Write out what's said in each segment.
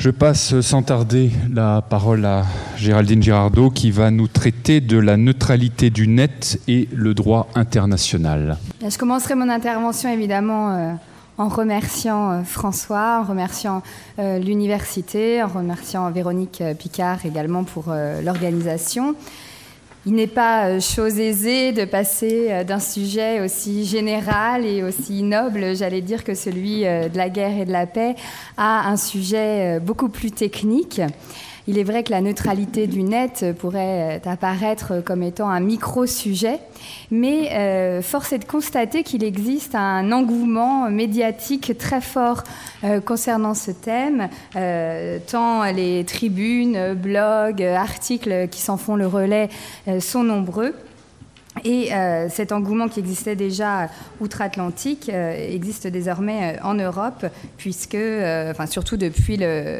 Je passe sans tarder la parole à Géraldine Girardot qui va nous traiter de la neutralité du net et le droit international. Je commencerai mon intervention évidemment en remerciant François, en remerciant l'université, en remerciant Véronique Picard également pour l'organisation. Il n'est pas chose aisée de passer d'un sujet aussi général et aussi noble, j'allais dire, que celui de la guerre et de la paix, à un sujet beaucoup plus technique. Il est vrai que la neutralité du net pourrait apparaître comme étant un micro-sujet, mais force est de constater qu'il existe un engouement médiatique très fort concernant ce thème, tant les tribunes, blogs, articles qui s'en font le relais sont nombreux. Et cet engouement qui existait déjà outre-Atlantique existe désormais en Europe, puisque, surtout depuis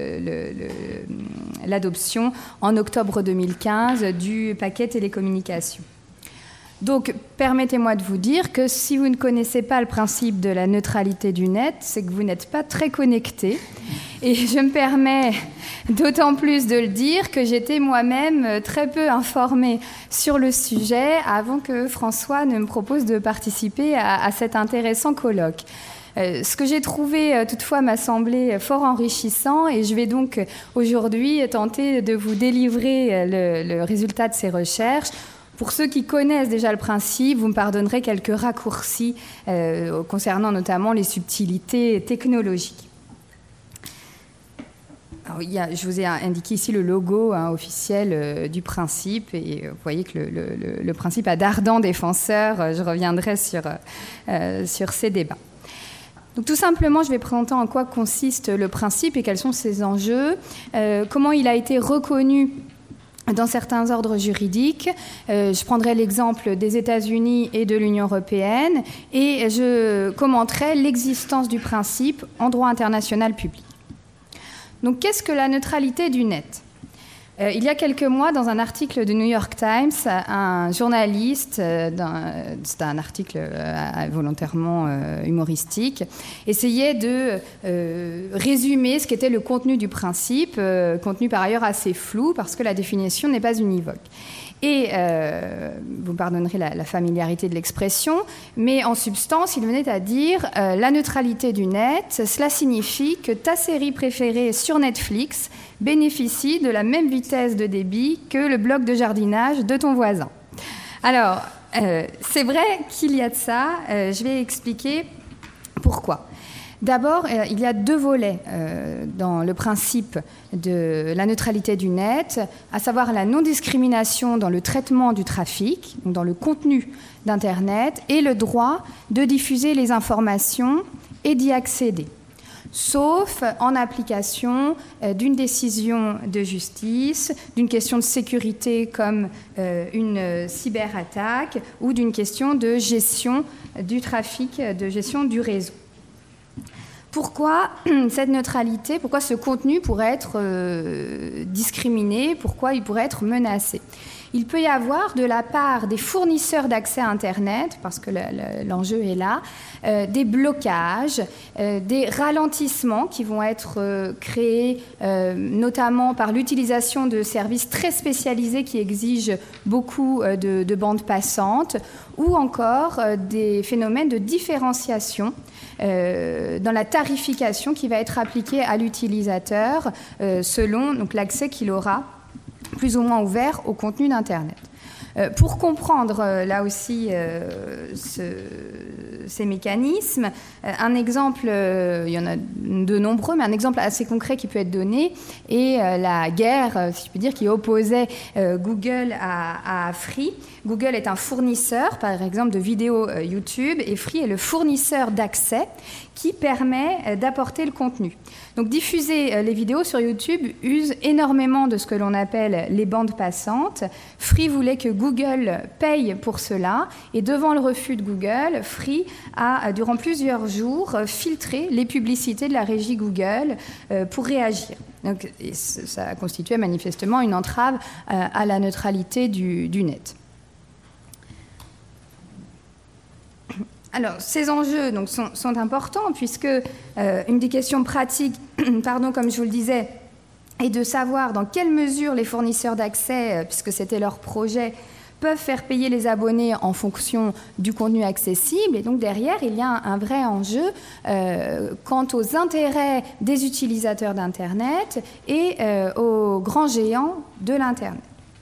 l'adoption en octobre 2015 du paquet télécommunications. Donc, permettez-moi de vous dire que si vous ne connaissez pas le principe de la neutralité du net, c'est que vous n'êtes pas très connecté. Et je me permets d'autant plus de le dire que j'étais moi-même très peu informée sur le sujet avant que François ne me propose de participer à cet intéressant colloque. Ce que j'ai trouvé toutefois m'a semblé fort enrichissant et je vais donc aujourd'hui tenter de vous délivrer le résultat de ces recherches. Pour ceux qui connaissent déjà le principe, vous me pardonnerez quelques raccourcis concernant notamment les subtilités technologiques. Alors, je vous ai indiqué ici le logo officiel du principe et vous voyez que le principe a d'ardents défenseurs. Je reviendrai sur ces débats. Donc, tout simplement, je vais présenter en quoi consiste le principe et quels sont ses enjeux, comment il a été reconnu dans certains ordres juridiques. Je prendrai l'exemple des États-Unis et de l'Union européenne et je commenterai l'existence du principe en droit international public. Donc, qu'est-ce que la neutralité du net ? Il y a quelques mois, dans un article du New York Times, un journaliste, c'est un article volontairement humoristique, essayait de résumer ce qu'était le contenu du principe, contenu par ailleurs assez flou parce que la définition n'est pas univoque. Et vous pardonnerez la familiarité de l'expression, mais en substance, il venait à dire la neutralité du net, cela signifie que ta série préférée sur Netflix bénéficie de la même vitesse de débit que le bloc de jardinage de ton voisin. Alors, c'est vrai qu'il y a de ça, je vais expliquer pourquoi. D'abord, il y a deux volets dans le principe de la neutralité du net, à savoir la non-discrimination dans le traitement du trafic, donc dans le contenu d'Internet, et le droit de diffuser les informations et d'y accéder, sauf en application d'une décision de justice, d'une question de sécurité comme une cyberattaque ou d'une question de gestion du trafic, de gestion du réseau. Pourquoi cette neutralité, pourquoi ce contenu pourrait être discriminé, pourquoi il pourrait être menacé ? Il peut y avoir de la part des fournisseurs d'accès à Internet, parce que l'enjeu est là, des blocages, des ralentissements qui vont être créés notamment par l'utilisation de services très spécialisés qui exigent beaucoup de bandes passantes, ou encore des phénomènes de différenciation dans la tarification qui va être appliquée à l'utilisateur selon donc, l'accès qu'il aura plus ou moins ouvert au contenu d'Internet. Pour comprendre là aussi ces mécanismes, un exemple, il y en a de nombreux, mais un exemple assez concret qui peut être donné est la guerre, si je puis dire, qui opposait Google à Free. Google est un fournisseur, par exemple, de vidéos YouTube, et Free est le fournisseur d'accès qui permet d'apporter le contenu. Donc, diffuser les vidéos sur YouTube use énormément de ce que l'on appelle les bandes passantes. Free voulait que Google paye pour cela, et devant le refus de Google, Free a, durant plusieurs jours, filtré les publicités de la régie Google pour réagir. Donc, ça constituait manifestement une entrave à la neutralité du net. Alors, ces enjeux donc, sont importants puisque une des questions pratiques, comme je vous le disais, et de savoir dans quelle mesure les fournisseurs d'accès, puisque c'était leur projet, peuvent faire payer les abonnés en fonction du contenu accessible. Et donc derrière, il y a un vrai enjeu quant aux intérêts des utilisateurs d'Internet et aux grands géants de l'Internet.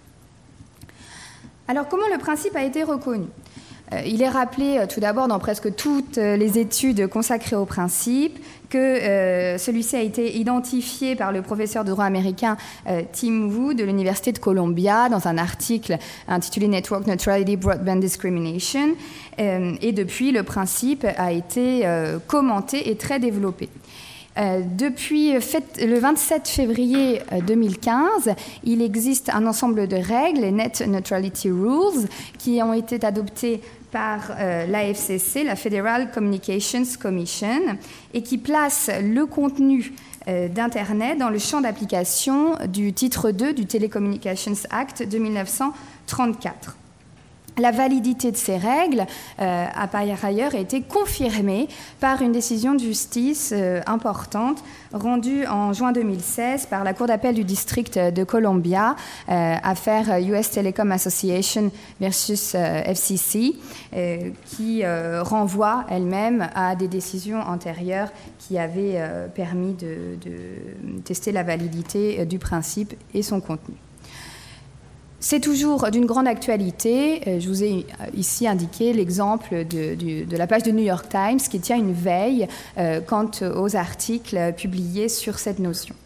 Alors comment le principe a été reconnu ? Il est rappelé tout d'abord dans presque toutes les études consacrées au principe que celui-ci a été identifié par le professeur de droit américain Tim Wu de l'Université de Columbia dans un article intitulé Network Neutrality Broadband Discrimination. Et depuis, le principe a été commenté et très développé. Depuis le 27 février 2015, il existe un ensemble de règles, les Net Neutrality Rules, qui ont été adoptées par l'AFCC, la Federal Communications Commission, et qui placent le contenu d'Internet dans le champ d'application du titre 2 du Telecommunications Act de 1934. La validité de ces règles a par ailleurs été confirmée par une décision de justice importante rendue en juin 2016 par la Cour d'appel du district de Columbia, affaire US Telecom Association versus FCC, qui renvoie elle-même à des décisions antérieures qui avaient permis de tester la validité du principe et son contenu. C'est toujours d'une grande actualité. Je vous ai ici indiqué l'exemple de la page de New York Times qui tient une veille quant aux articles publiés sur cette notion.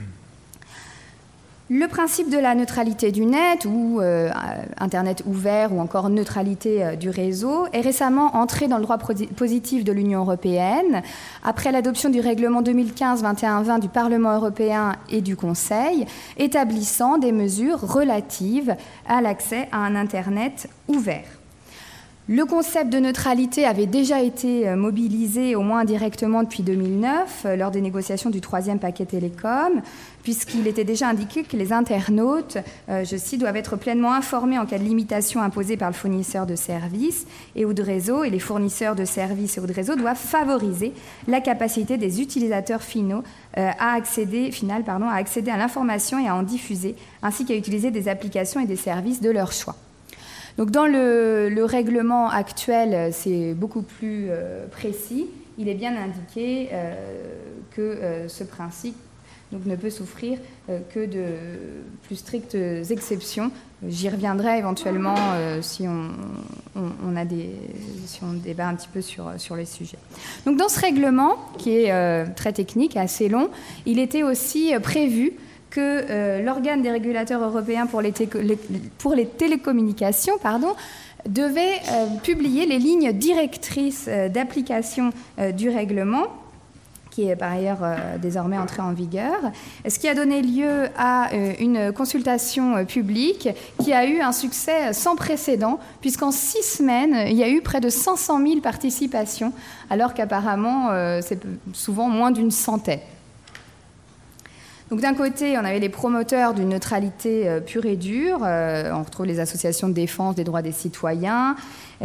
Le principe de la neutralité du net, ou Internet ouvert, ou encore neutralité du réseau, est récemment entré dans le droit positif de l'Union européenne, après l'adoption du règlement 2015-2120 du Parlement européen et du Conseil, établissant des mesures relatives à l'accès à un Internet ouvert. Le concept de neutralité avait déjà été mobilisé, au moins indirectement, depuis 2009, lors des négociations du 3e paquet télécom, puisqu'il était déjà indiqué que les internautes, je cite, doivent être pleinement informés en cas de limitation imposée par le fournisseur de services et ou de réseau, et les fournisseurs de services et ou de réseau doivent favoriser la capacité des utilisateurs finaux à accéder à l'information et à en diffuser, ainsi qu'à utiliser des applications et des services de leur choix. Donc dans le règlement actuel, c'est beaucoup plus précis. Il est bien indiqué que ce principe ne peut souffrir que de plus strictes exceptions. J'y reviendrai éventuellement si on débat un petit peu sur les sujets. Donc dans ce règlement, qui est très technique, assez long, il était aussi prévu que l'organe des régulateurs européens pour les télécommunications devait publier les lignes directrices d'application du règlement, qui est par ailleurs désormais entré en vigueur, ce qui a donné lieu à une consultation publique qui a eu un succès sans précédent, puisqu'en 6 semaines, il y a eu près de 500 000 participations, alors qu'apparemment, c'est souvent moins d'une centaine. Donc d'un côté, on avait les promoteurs d'une neutralité pure et dure. On retrouve les associations de défense des droits des citoyens,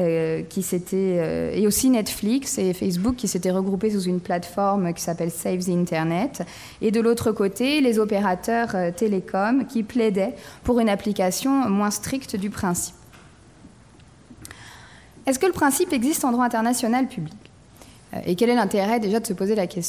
et aussi Netflix et Facebook qui s'étaient regroupés sous une plateforme qui s'appelle Save the Internet. Et de l'autre côté, les opérateurs télécoms qui plaidaient pour une application moins stricte du principe. Est-ce que le principe existe en droit international public ? Et quel est l'intérêt déjà de se poser la question ?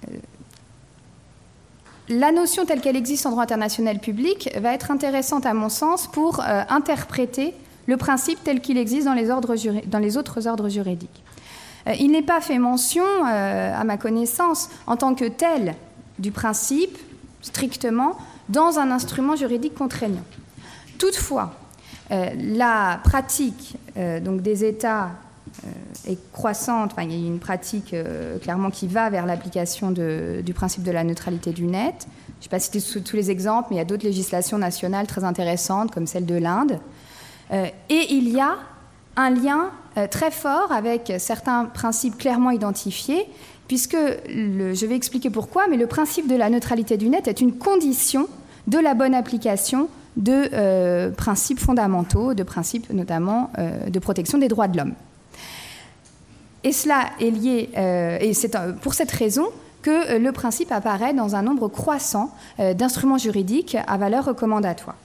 La notion telle qu'elle existe en droit international public va être intéressante à mon sens pour interpréter le principe tel qu'il existe dans les autres ordres juridiques. Il n'est pas fait mention, à ma connaissance, en tant que tel, du principe, strictement, dans un instrument juridique contraignant. Toutefois, la pratique donc des États est croissante. Enfin, il y a une pratique clairement qui va vers l'application du principe de la neutralité du net. Je ne vais pas citer tous les exemples, mais il y a d'autres législations nationales très intéressantes, comme celle de l'Inde. Et il y a un lien très fort avec certains principes clairement identifiés, puisque, je vais expliquer pourquoi, mais le principe de la neutralité du net est une condition de la bonne application de principes fondamentaux, de principes notamment de protection des droits de l'homme. Et cela est lié, et c'est pour cette raison que le principe apparaît dans un nombre croissant d'instruments juridiques à valeur recommandatoire.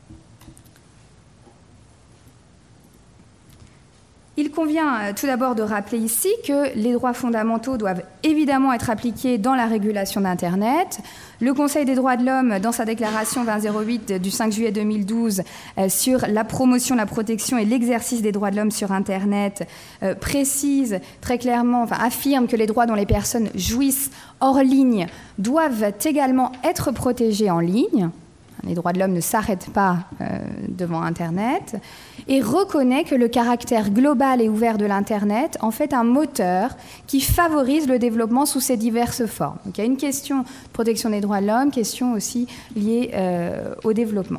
Il convient tout d'abord de rappeler ici que les droits fondamentaux doivent évidemment être appliqués dans la régulation d'Internet. Le Conseil des droits de l'homme, dans sa déclaration 2008 du 5 juillet 2012 sur la promotion, la protection et l'exercice des droits de l'homme sur Internet, précise très clairement, affirme que les droits dont les personnes jouissent hors ligne doivent également être protégés en ligne. Les droits de l'homme ne s'arrêtent pas devant Internet, et reconnaît que le caractère global et ouvert de l'Internet en fait un moteur qui favorise le développement sous ses diverses formes. Donc il y a une question de protection des droits de l'homme, question aussi liée au développement.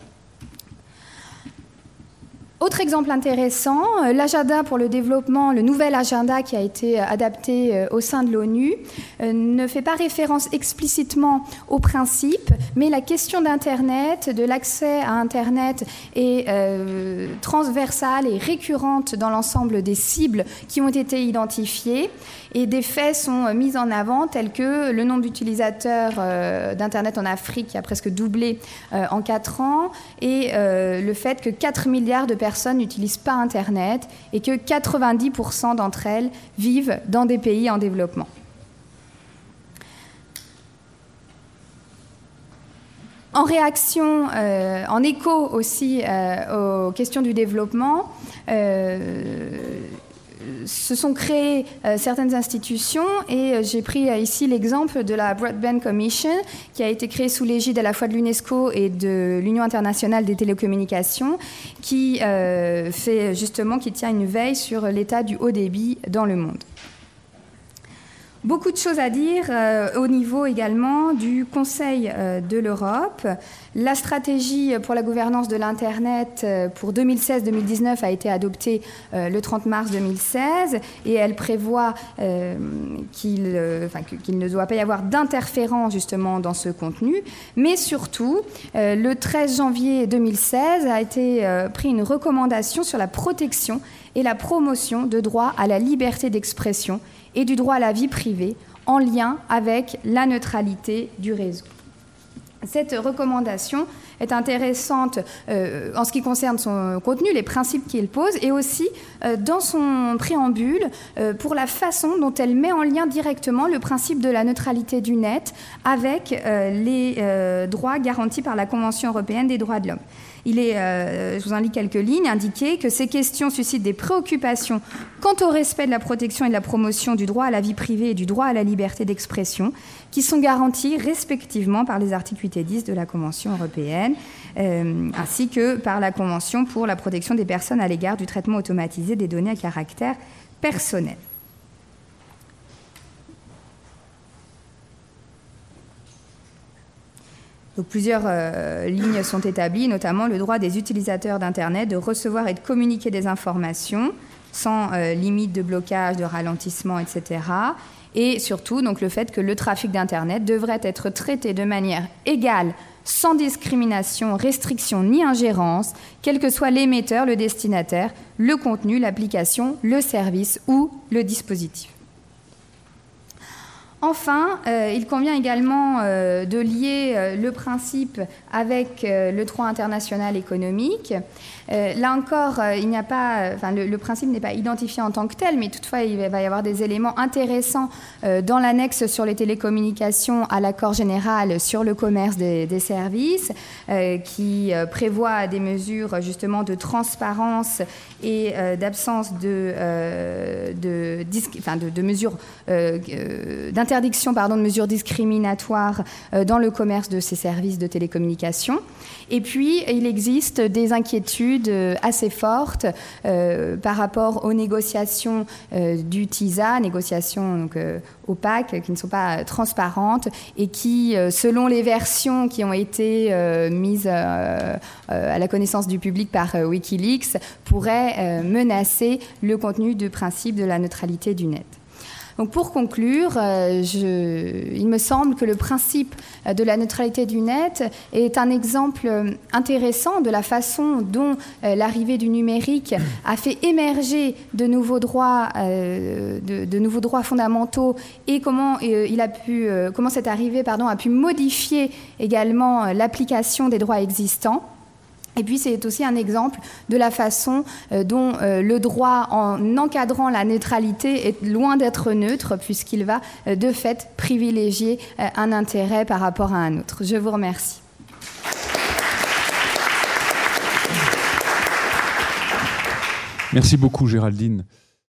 Autre exemple intéressant, l'agenda pour le développement, le nouvel agenda qui a été adapté au sein de l'ONU, ne fait pas référence explicitement aux principes, mais la question d'Internet, de l'accès à Internet est transversale et récurrente dans l'ensemble des cibles qui ont été identifiées, et des faits sont mis en avant tels que le nombre d'utilisateurs d'Internet en Afrique qui a presque doublé en 4 ans, et le fait que 4 milliards de personnes n'utilisent pas Internet et que 90% d'entre elles vivent dans des pays en développement. En réaction, en écho aussi aux questions du développement, se sont créées certaines institutions, et j'ai pris ici l'exemple de la Broadband Commission qui a été créée sous l'égide à la fois de l'UNESCO et de l'Union internationale des télécommunications, qui tient une veille sur l'état du haut débit dans le monde. Beaucoup de choses à dire au niveau également du Conseil de l'Europe. La stratégie pour la gouvernance de l'Internet pour 2016-2019 a été adoptée le 30 mars 2016, et elle prévoit qu'il ne doit pas y avoir d'interférence justement dans ce contenu. Mais surtout, le 13 janvier 2016 a été pris une recommandation sur la protection et la promotion de droits à la liberté d'expression et du droit à la vie privée en lien avec la neutralité du réseau. Cette recommandation est intéressante en ce qui concerne son contenu, les principes qu'il pose, et aussi dans son préambule pour la façon dont elle met en lien directement le principe de la neutralité du net avec les droits garantis par la Convention européenne des droits de l'homme. Il est, je vous en lis quelques lignes, indiqué que ces questions suscitent des préoccupations quant au respect de la protection et de la promotion du droit à la vie privée et du droit à la liberté d'expression, qui sont garantis respectivement par les articles 8 et 10 de la Convention européenne, ainsi que par la Convention pour la protection des personnes à l'égard du traitement automatisé des données à caractère personnel. Donc, plusieurs lignes sont établies, notamment le droit des utilisateurs d'Internet de recevoir et de communiquer des informations sans limite de blocage, de ralentissement, etc. Et surtout, donc, le fait que le trafic d'Internet devrait être traité de manière égale, sans discrimination, restriction ni ingérence, quel que soit l'émetteur, le destinataire, le contenu, l'application, le service ou le dispositif. Enfin, il convient également de lier le principe avec le droit international économique. Là encore, le principe n'est pas identifié en tant que tel, mais toutefois, il va y avoir des éléments intéressants dans l'annexe sur les télécommunications à l'accord général sur le commerce des services, qui prévoit des mesures justement de transparence et d'absence de mesures d'interdiction de mesures discriminatoires dans le commerce de ces services de télécommunications. Et puis, il existe des inquiétudes assez fortes par rapport aux négociations du TISA, négociations donc, opaques, qui ne sont pas transparentes et qui, selon les versions qui ont été mises à la connaissance du public par Wikileaks, pourraient menacer le contenu du principe de la neutralité du net. Donc pour conclure, il me semble que le principe de la neutralité du net est un exemple intéressant de la façon dont l'arrivée du numérique a fait émerger de nouveaux droits fondamentaux et comment cette arrivée a pu modifier également l'application des droits existants. Et puis c'est aussi un exemple de la façon dont le droit, en encadrant la neutralité, est loin d'être neutre, puisqu'il va de fait privilégier un intérêt par rapport à un autre. Je vous remercie. Merci beaucoup, Géraldine.